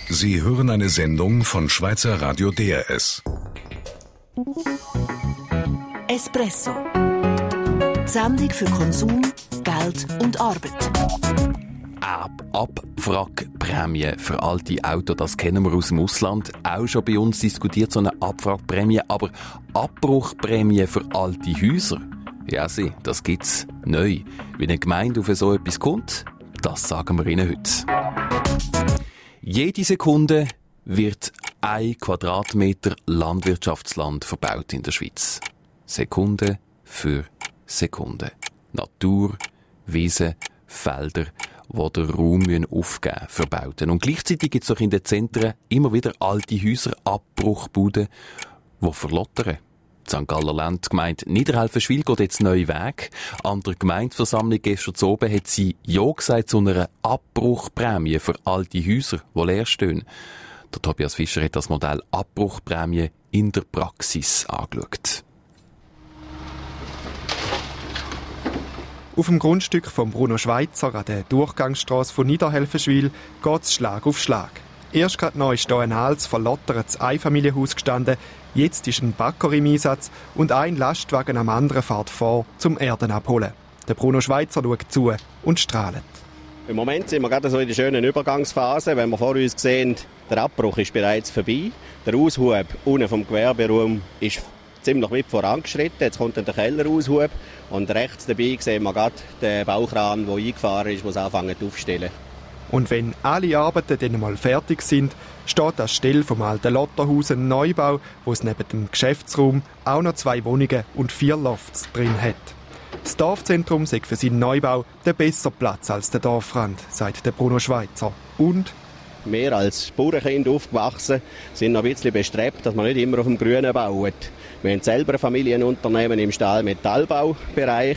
Sie hören eine Sendung von Schweizer Radio DRS. Espresso. Die Sendung für Konsum, Geld und Arbeit. Abwrackprämie für alte Autos, das kennen wir aus dem Ausland. Auch schon bei uns diskutiert so eine Abwrackprämie, aber Abbruchprämie für alte Häuser? Ja, das gibt's neu. Wie eine Gemeinde auf so etwas kommt, das sagen wir Ihnen heute. Jede Sekunde wird 1 Quadratmeter Landwirtschaftsland verbaut in der Schweiz. Sekunde für Sekunde. Natur, Wiesen, Felder, die den Raum aufgeben müssen, verbauten. Und gleichzeitig gibt es doch in den Zentren immer wieder alte Häuser, Abbruchbuden, die verlottern. Die St. Galler Landgemeinde Niederhelfenschwil geht jetzt neuen Weg. An der Gemeindeversammlung gestern oben hat sie Ja gesagt zu einer Abbruchprämie für alte Häuser, die leer stehen. Der Tobias Fischer hat das Modell Abbruchprämie in der Praxis angeschaut. Auf dem Grundstück von Bruno Schweizer an der Durchgangsstrasse von Niederhelfenschwil geht es Schlag auf Schlag. Erst gerade neu ist hier ein altes, verlottertes Einfamilienhaus gestanden. Jetzt ist ein Bagger im Einsatz und ein Lastwagen am anderen fährt vor, zum Erden abholen. Der Bruno Schweizer schaut zu und strahlt. Im Moment sind wir gerade so in der schönen Übergangsphase. Wenn wir vor uns sehen, der Abbruch ist bereits vorbei. Der Aushub unten vom Gewerberaum ist ziemlich weit vorangeschritten. Jetzt kommt dann der Kelleraushub. Und rechts dabei sehen wir gerade den Baukran, der eingefahren ist, der es anfängt aufzustellen. Und wenn alle Arbeiten dann mal fertig sind, steht an Stelle vom alten Lotterhaus ein Neubau, wo es neben dem Geschäftsraum auch noch 2 Wohnungen und 4 Lofts drin hat. Das Dorfzentrum sei für seinen Neubau der bessere Platz als der Dorfrand, sagt der Bruno Schweizer. Und wir als Bauernkind aufgewachsen sind noch ein bisschen bestrebt, dass man nicht immer auf dem Grünen baut. Wir haben selber ein Familienunternehmen im Stahl-Metallbaubereich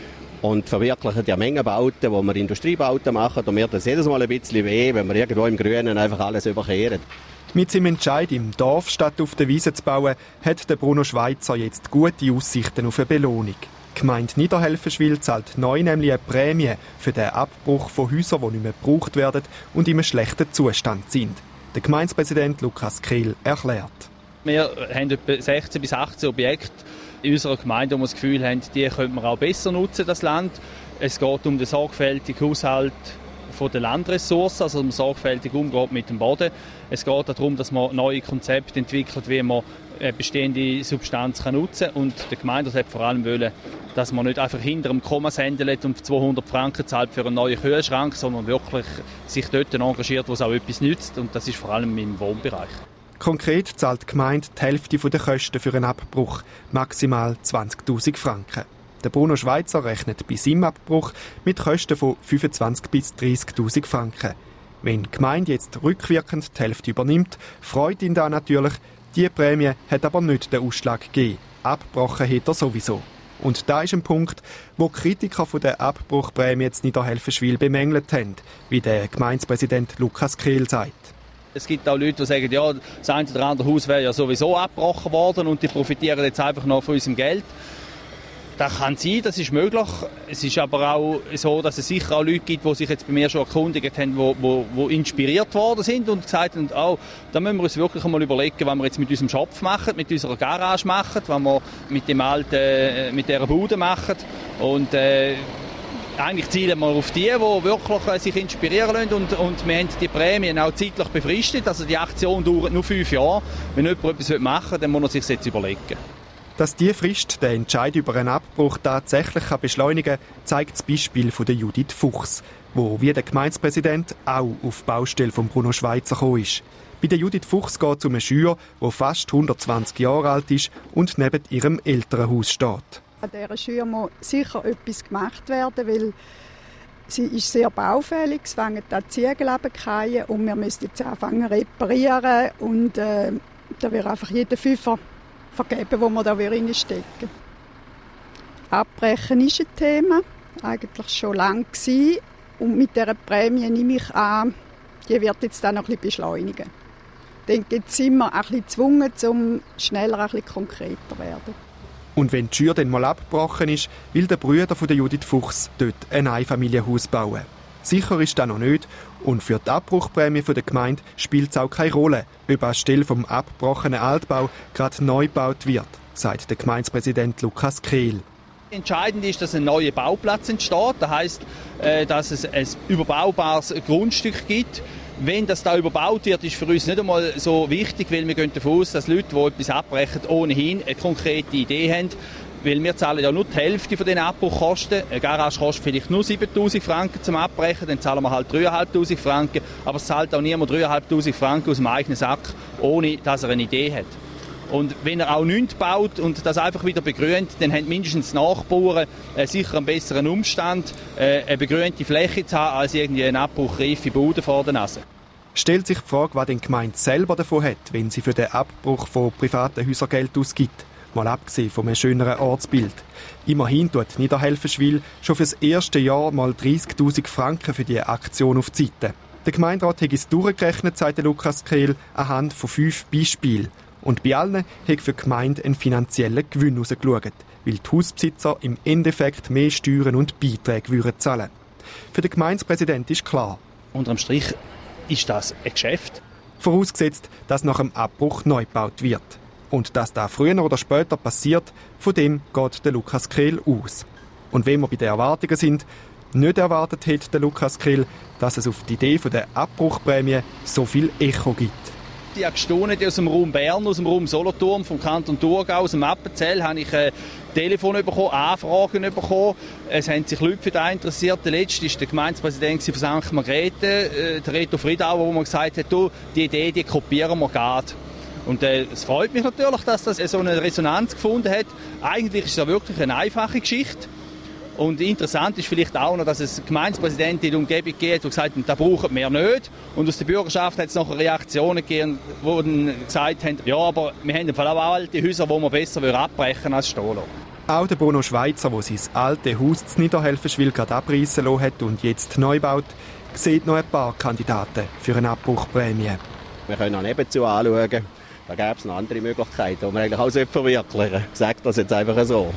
und verwirklichen ja Menge Bauten, wo wir Industriebauten machen. Und mir tut es jedes Mal ein bisschen weh, wenn wir irgendwo im Grünen einfach alles überkehren. Mit seinem Entscheid, im Dorf statt auf der Wiese zu bauen, hat der Bruno Schweizer jetzt gute Aussichten auf eine Belohnung. Die Gemeinde Niederhelfenschwil zahlt neu nämlich eine Prämie für den Abbruch von Häusern, die nicht mehr gebraucht werden und in einem schlechten Zustand sind. Der Gemeindepräsident Lukas Kehl erklärt. Wir haben etwa 16 bis 18 Objekte in unserer Gemeinde, wo wir das Gefühl haben, die könnte man auch besser nutzen, das Land. Es geht um den sorgfältigen Haushalt von der Landressourcen, also um sorgfältig umgeht mit dem Boden. Es geht darum, dass man neue Konzepte entwickelt, wie man bestehende Substanz nutzen kann. Und der Gemeinde hat vor allem wollen, dass man nicht einfach hinter einem Komma sendelt und 200 Franken zahlt für einen neuen Kühlschrank, sondern wirklich sich dort engagiert, wo es auch etwas nützt. Und das ist vor allem im Wohnbereich. Konkret zahlt die Gemeinde die Hälfte der Kosten für einen Abbruch, maximal 20'000 Franken. Der Bruno Schweizer rechnet bei seinem Abbruch mit Kosten von 25'000 bis 30'000 Franken. Wenn die Gemeinde jetzt rückwirkend die Hälfte übernimmt, freut ihn das natürlich. Die Prämie hat aber nicht den Ausschlag gegeben. Abgebrochen hat er sowieso. Und da ist ein Punkt, wo Kritiker von der Abbruchprämie jetzt Niederhelfenschwil bemängelt haben, wie der Gemeindepräsident Lukas Kehl sagt. Es gibt auch Leute, die sagen, ja, das eine oder andere Haus wäre ja sowieso abgebrochen worden und die profitieren jetzt einfach noch von unserem Geld. Das kann sein, das ist möglich. Es ist aber auch so, dass es sicher auch Leute gibt, die sich jetzt bei mir schon erkundigt haben, die inspiriert worden sind und gesagt haben, oh, da müssen wir uns wirklich einmal überlegen, was wir jetzt mit unserem Schopf machen, mit unserer Garage machen, was wir mit dem alten, mit dieser Bude machen. Und eigentlich zielen wir auf die wirklich sich inspirieren lassen und wir haben die Prämien auch zeitlich befristet. Also die Aktion dauert nur 5 Jahre. Wenn jemand etwas machen will, dann muss er sich das jetzt überlegen. Dass die Frist den Entscheid über einen Abbruch tatsächlich beschleunigen kann, zeigt das Beispiel von der Judith Fuchs, wo wie der Gemeindepräsident auch auf die Baustelle von Bruno Schweizer gekommen ist. Bei der Judith Fuchs geht es um eine Schür, die fast 120 Jahre alt ist und neben ihrem Elternhaus steht. An dieser Schür muss sicher etwas gemacht werden, weil sie ist sehr baufällig. Es fangen an Ziegel runterfallen und wir müssen jetzt anfangen zu reparieren. Und da wird einfach jeder Fünfer vergeben, wo wir da reinstecken. Abbrechen ist ein Thema, eigentlich schon lange gewesen. Und mit dieser Prämie nehme ich an, die wird jetzt dann noch ein bisschen beschleunigen. Ich denke, jetzt sind wir ein bisschen gezwungen, um schneller ein bisschen konkreter zu werden. Und wenn die Schür dann mal abgebrochen ist, will der Bruder von der Judith Fuchs dort ein Einfamilienhaus bauen. Sicher ist das noch nicht und für die Abbruchprämie der Gemeinde spielt es auch keine Rolle, ob anstelle vom abgebrochenen Altbau gerade neu gebaut wird, sagt der Gemeindepräsident Lukas Kehl. Entscheidend ist, dass ein neuer Bauplatz entsteht. Das heisst, dass es ein überbaubares Grundstück gibt. Wenn das da überbaut wird, ist für uns nicht einmal so wichtig, weil wir gehen davon aus, dass Leute, die etwas abbrechen, ohnehin eine konkrete Idee haben. Weil wir zahlen ja nur die Hälfte von den Abbruchkosten. Eine Garage kostet vielleicht nur 7'000 Franken zum Abbrechen, dann zahlen wir halt 3'500 Franken. Aber es zahlt auch niemand 3'500 Franken aus dem eigenen Sack, ohne dass er eine Idee hat. Und wenn er auch nichts baut und das einfach wieder begrünt, dann haben mindestens die Nachbarn sicher einen besseren Umstand, eine begrünte Fläche zu haben, als irgendwie eine abbruchreife Bude vor der Nase. Stellt sich die Frage, was die Gemeinde selber davon hat, wenn sie für den Abbruch von privaten Häusern Geld ausgibt. Mal abgesehen vom schöneren Ortsbild. Immerhin tut Niederhelfenschwil schon fürs erste Jahr mal 30'000 Franken für die Aktion auf die Seite. Der Gemeinderat hat es durchgerechnet, sagt Lukas Kehl, anhand von 5 Beispielen. Und bei allen hat für die Gemeinde einen finanziellen Gewinn herausgeschaut, weil die Hausbesitzer im Endeffekt mehr Steuern und Beiträge zahlen würden. Für den Gemeindepräsidenten ist klar. Unterm Strich ist das ein Geschäft. Vorausgesetzt, dass nach dem Abbruch neu gebaut wird. Und dass das früher oder später passiert, von dem geht der Lukas Kehl aus. Und wenn wir bei den Erwartungen sind, nicht erwartet hat der Lukas Kehl, dass es auf die Idee der Abbruchprämie so viel Echo gibt. Ich habe gestaunt aus dem Raum Bern, aus dem Raum Solothurn, vom Kanton Thurgau, aus dem Appenzell, habe ich Telefon bekommen, Anfragen bekommen. Es haben sich Leute für das interessiert. Der letzte war der Gemeindepräsident von St. Margrethe, der Reto Friedauer, der mir gesagt hat, die Idee, die kopieren wir gerade. Und es freut mich natürlich, dass das so eine Resonanz gefunden hat. Eigentlich ist es ja wirklich eine einfache Geschichte. Und interessant ist vielleicht auch noch, dass es Gemeindepräsidenten in der Umgebung gibt, die gesagt haben, das brauchen wir nicht. Und aus der Bürgerschaft hat es nachher Reaktionen gegeben, die dann gesagt haben, ja, aber wir haben im Fall auch alte Häuser, die wir besser abbrechen als stehen lassen. Auch der Bruno Schweizer, der sein altes Haus in Niederhelfenschwil gerade abreißen lassen hat und jetzt neu baut, sieht noch ein paar Kandidaten für eine Abbruchprämie. Wir können auch nebenzu anschauen. Da gäbe es noch andere Möglichkeiten, die man eigentlich auch verwirklichen sollte. Ich sage das jetzt einfach so.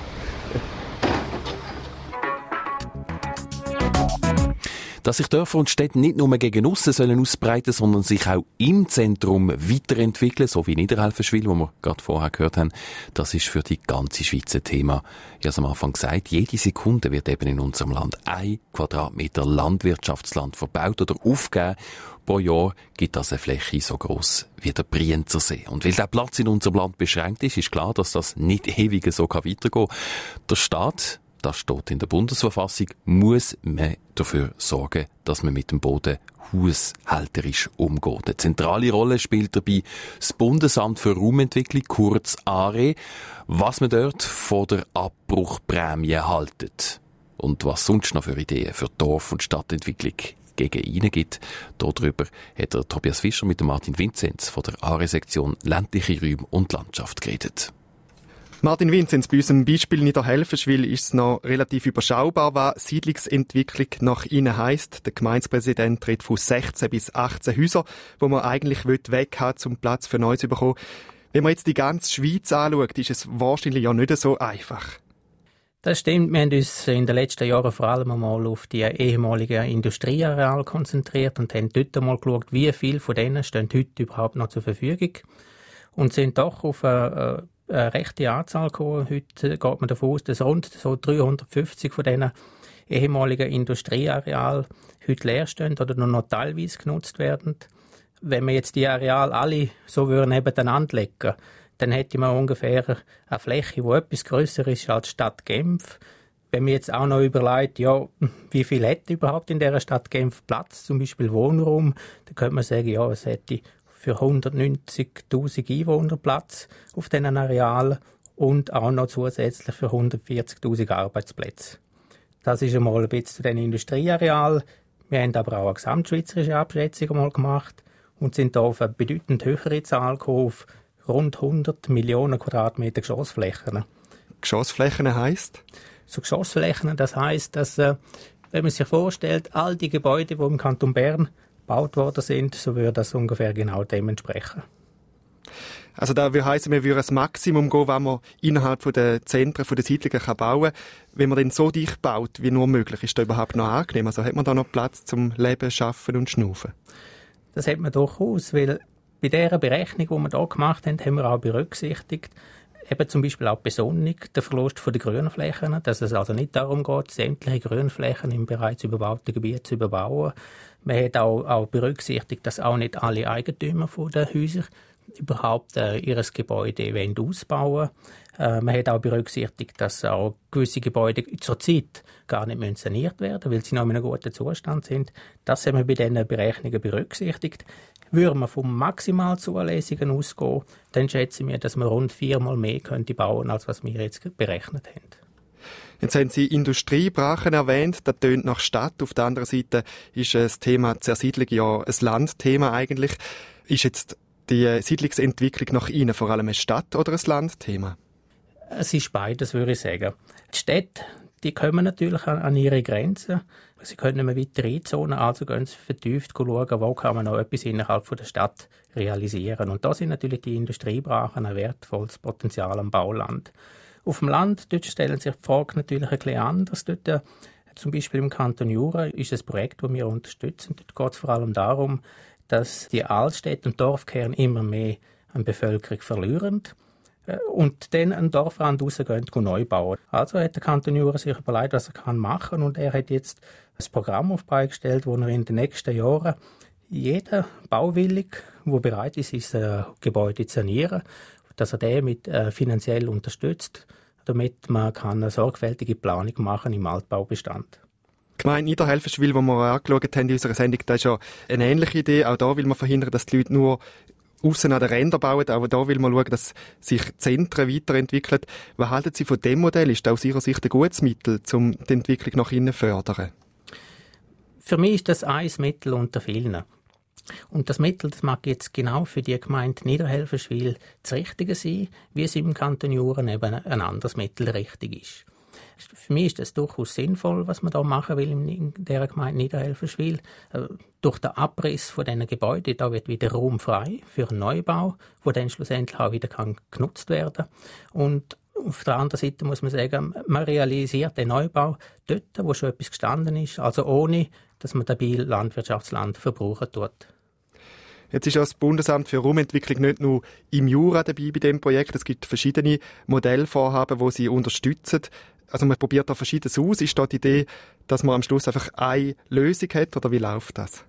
Dass sich Dörfer und Städte nicht nur gegen aussen sollen ausbreiten, sondern sich auch im Zentrum weiterentwickeln, so wie Niederhelfenschwil, wo wir gerade vorher gehört haben, das ist für die ganze Schweiz ein Thema. Ich habe es am Anfang gesagt, jede Sekunde wird eben in unserem Land 1 Quadratmeter Landwirtschaftsland verbaut oder aufgegeben. Pro Jahr gibt das eine Fläche so gross wie der Brienzersee. Und weil der Platz in unserem Land beschränkt ist, ist klar, dass das nicht ewig so weitergehen kann. Der Staat, das steht in der Bundesverfassung, muss man dafür sorgen, dass man mit dem Boden haushälterisch umgeht. Eine zentrale Rolle spielt dabei das Bundesamt für Raumentwicklung, kurz ARE, was man dort von der Abbruchprämie haltet und was sonst noch für Ideen für Dorf- und Stadtentwicklung gegen ihn gibt. Darüber hat der Tobias Fischer mit dem Martin Vinzenz von der ARE-Sektion Ländliche Räume und Landschaft geredet. Martin Vinzenz, bei unserem Beispiel Niederhelfenschwil ist es noch relativ überschaubar, was Siedlungsentwicklung nach Ihnen heisst. Der Gemeindepräsident redet von 16 bis 18 Häusern, wo man eigentlich weg haben, um Platz für Neues zu bekommen. Wenn man jetzt die ganze Schweiz anschaut, ist es wahrscheinlich ja nicht so einfach. Das stimmt. Wir haben uns in den letzten Jahren vor allem einmal auf die ehemaligen Industrieareale konzentriert und haben dort einmal geschaut, wie viele von denen stehen heute überhaupt noch zur Verfügung. Und sind doch auf eine rechte Anzahl gekommen. Heute geht man davon aus, dass rund so 350 von diesen ehemaligen Industriearealen heute leer stehen oder nur noch teilweise genutzt werden. Wenn wir jetzt die Areale alle so nebeneinander legen, dann hätte man ungefähr eine Fläche, die etwas grösser ist als die Stadt Genf. Wenn man jetzt auch noch überlegt, ja, wie viel hätte überhaupt in dieser Stadt Genf Platz, zum Beispiel Wohnraum, dann könnte man sagen, ja, es hätte für 190'000 Einwohner Platz auf diesen Arealen und auch noch zusätzlich für 140'000 Arbeitsplätze. Das ist einmal ein bisschen zu den Industriearealen. Wir haben aber auch eine gesamtschweizerische Abschätzung mal gemacht und sind da auf eine bedeutend höhere Zahl gekommen, auf rund 100 Millionen Quadratmeter Geschossflächen. Geschossflächen heisst? So Geschossflächen, das heisst, dass, wenn man sich vorstellt, all die Gebäude, die im Kanton Bern gebaut worden sind, so würde das ungefähr genau dem entsprechen. Also da würde heissen, wir würden ein Maximum gehen, was man innerhalb der Zentren, der Siedlungen bauen kann. Wenn man dann so dicht baut, wie nur möglich, ist das überhaupt noch angenehm? Also hat man da noch Platz zum Leben, Arbeiten und Schnaufen? Das hat man durchaus, weil bei dieser Berechnung, die wir hier gemacht haben, haben wir auch berücksichtigt, eben zum Beispiel auch die Besonnung, der Verlust der Grünflächen, dass es also nicht darum geht, sämtliche Grünflächen im bereits überbauten Gebiet zu überbauen. Man hat auch berücksichtigt, dass auch nicht alle Eigentümer der Häuser überhaupt ihr Gebäude ausbauen wollen. Man hat auch berücksichtigt, dass auch gewisse Gebäude zurzeit gar nicht saniert werden müssen, weil sie noch in einem guten Zustand sind. Das haben wir bei diesen Berechnungen berücksichtigt. Würden wir vom maximal Zulässigen ausgehen, dann schätzen wir, dass wir rund 4-mal mehr bauen könnten, als was wir jetzt berechnet haben. Jetzt haben Sie Industriebrachen erwähnt, das tönt nach Stadt. Auf der anderen Seite ist das Thema Zersiedlung ja ein Landthema eigentlich. Ist jetzt die Siedlungsentwicklung nach Ihnen vor allem ein Stadt- oder ein Landthema? Es ist beides, würde ich sagen. Die Städte, die kommen natürlich an ihre Grenzen. Sie können nicht mehr weiter einzonen, also gehen sie vertieft schauen, wo kann man noch etwas innerhalb der Stadt realisieren. Und da sind natürlich die Industriebrachen ein wertvolles Potenzial am Bauland. Auf dem Land dort stellen sich die Fragen natürlich ein bisschen anders. Dort, zum Beispiel im Kanton Jura ist ein Projekt, das wir unterstützen. Dort geht es vor allem darum, dass die Altstädte und Dorfkerne immer mehr an Bevölkerung verlieren und dann einen Dorfrand rausgehen und neu bauen. Also hat der Kanton Jura sich überlegt, was er machen kann, und er hat jetzt ein Programm auf die Beine gestellt, wo er in den nächsten Jahren jeden Bauwillig, der bereit ist, sein Gebäude zu sanieren, dass er den mit finanziell unterstützt, damit man eine sorgfältige Planung machen im Altbaubestand. Die Gemeinde Niederhelferschwil, die wir angeschaut haben in unserer Sendung, das ist ja eine ähnliche Idee. Auch da will man verhindern, dass die Leute nur aussen an den Rändern bauen. Auch da will man schauen, dass sich Zentren weiterentwickeln. Was halten Sie von dem Modell? Ist das aus Ihrer Sicht ein gutes Mittel, um die Entwicklung nach innen zu fördern? Für mich ist das ein Mittel unter vielen. Und das Mittel, das mag jetzt genau für die Gemeinde Niederhelferschwil das Richtige sein, wie es im Kanton Jura eben ein anderes Mittel richtig ist. Für mich ist das durchaus sinnvoll, was man da machen will in dieser Gemeinde Niederhelferschwil. Durch den Abriss von diesen Gebäuden, da wird wieder Raum frei für einen Neubau, der dann schlussendlich auch wieder genutzt werden kann. Und auf der anderen Seite muss man sagen, man realisiert den Neubau dort, wo schon etwas gestanden ist, also ohne, dass man dabei Landwirtschaftsland verbrauchen tut. Jetzt ist das Bundesamt für Raumentwicklung nicht nur im Jura dabei bei diesem Projekt. Es gibt verschiedene Modellvorhaben, die sie unterstützen. Also man probiert da Verschiedenes aus. Ist da die Idee, dass man am Schluss einfach eine Lösung hat, oder wie läuft das?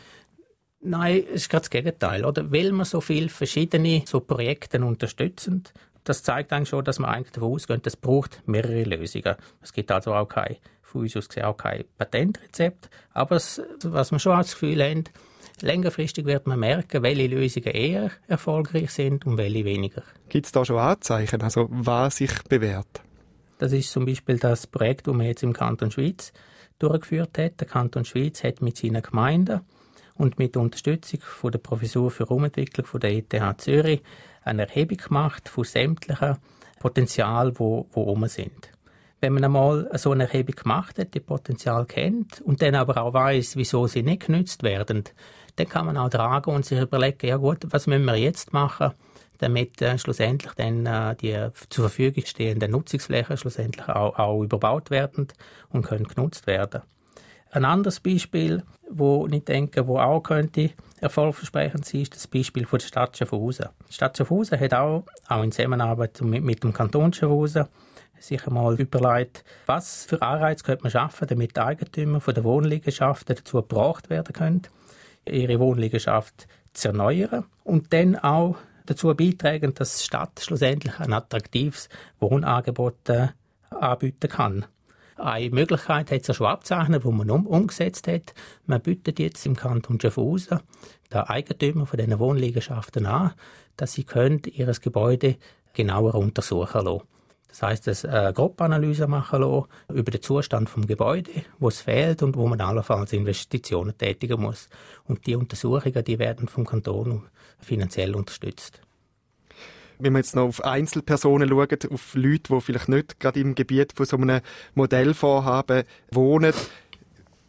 Nein, es ist gerade das Gegenteil. Oder? Weil wir so viele verschiedene so Projekte unterstützen, das zeigt eigentlich schon, dass man eigentlich davon ausgeht, es braucht mehrere Lösungen. Es gibt also auch von uns aus gesehen auch kein Patentrezept. Aber was wir schon das Gefühl haben, längerfristig wird man merken, welche Lösungen eher erfolgreich sind und welche weniger. Gibt es da schon Anzeichen, also was sich bewährt? Das ist zum Beispiel das Projekt, das man jetzt im Kanton Schwyz durchgeführt hat. Der Kanton Schwyz hat mit seinen Gemeinden und mit Unterstützung von der Professur für Raumentwicklung von der ETH Zürich eine Erhebung gemacht von sämtlichen Potenzialen, die rum sind. Wenn man einmal so eine Erhebung gemacht hat, die Potenzial kennt und dann aber auch weiss, wieso sie nicht genutzt werden, dann kann man auch tragen und sich überlegen, ja gut, was müssen wir jetzt machen, damit schlussendlich dann die zur Verfügung stehenden Nutzungsflächen schlussendlich auch überbaut werden und können genutzt werden. Ein anderes Beispiel, wo ich denke, wo auch könnte erfolgversprechend sein, ist das Beispiel von der Stadt Schaffhausen. Die Stadt Schaffhausen hat auch in Zusammenarbeit mit dem Kanton Schaffhausen sich einmal überlegt, was für Anreize könnte man schaffen, damit die Eigentümer von der Wohnliegenschaften dazu gebracht werden können, ihre Wohnliegenschaft zu erneuern und dann auch dazu beitragen, dass die Stadt schlussendlich ein attraktives Wohnangebot anbieten kann. Eine Möglichkeit hat es ja schon abzeichnet, die man umgesetzt hat. Man bietet jetzt im Kanton Schaffhausen den Eigentümer von diesen Wohnliegenschaften an, dass sie ihr Gebäude genauer untersuchen lassen. Das heisst, eine Gruppenanalyse machen lassen über den Zustand des Gebäudes, wo es fehlt und wo man allenfalls Investitionen tätigen muss. Und die Untersuchungen, die werden vom Kanton finanziell unterstützt. Wenn man jetzt noch auf Einzelpersonen schaut, auf Leute, die vielleicht nicht gerade im Gebiet von so einem Modellvorhaben wohnen,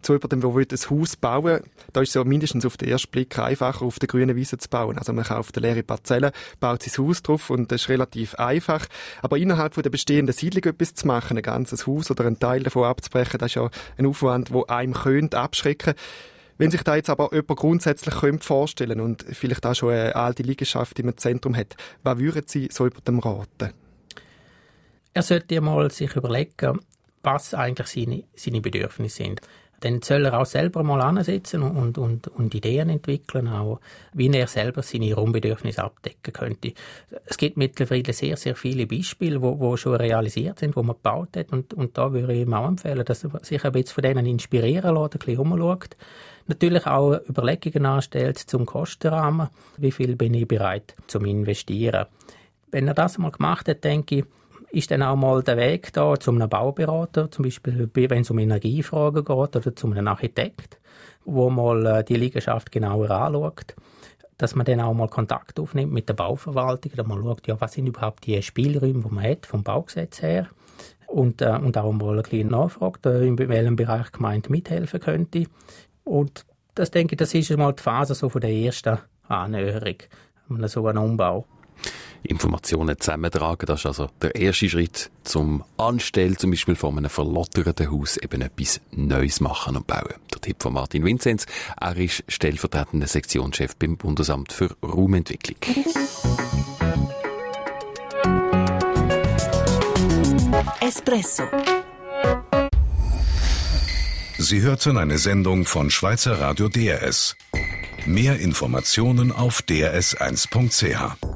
so jemandem, der ein Haus bauen will, da ist es ja mindestens auf den ersten Blick einfacher, auf der grünen Wiese zu bauen. Also man kauft eine leere Parzelle, baut sein Haus drauf und das ist relativ einfach. Aber innerhalb von der bestehenden Siedlung etwas zu machen, ein ganzes Haus oder einen Teil davon abzubrechen, das ist ja ein Aufwand, der einem abschrecken könnte. Wenn sich da jetzt aber jemand grundsätzlich vorstellen und vielleicht auch schon eine alte Liegenschaft im Zentrum hat, was würden Sie so jemandem raten? Er sollte mal sich überlegen, was eigentlich seine Bedürfnisse sind. Dann soll er auch selber mal ansetzen und Ideen entwickeln, auch wie er selber seine Raumbedürfnisse abdecken könnte. Es gibt mittlerweile sehr, sehr viele Beispiele, wo schon realisiert sind, wo man gebaut hat. Und da würde ich ihm auch empfehlen, dass er sich ein bisschen von denen inspirieren lässt, ein bisschen umschaut. Natürlich auch Überlegungen anstellt zum Kostenrahmen. Wie viel bin ich bereit zum Investieren? Wenn er das mal gemacht hat, denke ich, ist dann auch mal der Weg da zu einem Bauberater, zum Beispiel wenn es um Energiefragen geht, oder zu einem Architekt, wo mal die Liegenschaft genauer anschaut, dass man dann auch mal Kontakt aufnimmt mit der Bauverwaltung, dass man schaut, ja, was sind überhaupt die Spielräume, die man hat vom Baugesetz her, und auch mal ein bisschen nachfragt, in welchem Bereich die Gemeinde mithelfen könnte. Und das, denke ich, das ist mal die Phase so von der ersten Annäherung, so einen Umbau. Informationen zusammentragen, das ist also der erste Schritt zum Anstellen, zum Beispiel von einem verlotterten Haus, eben etwas Neues machen und bauen. Der Tipp von Martin Vinzenz, er ist stellvertretender Sektionschef beim Bundesamt für Raumentwicklung. Espresso. Sie hörten eine Sendung von Schweizer Radio DRS. Mehr Informationen auf drs1.ch.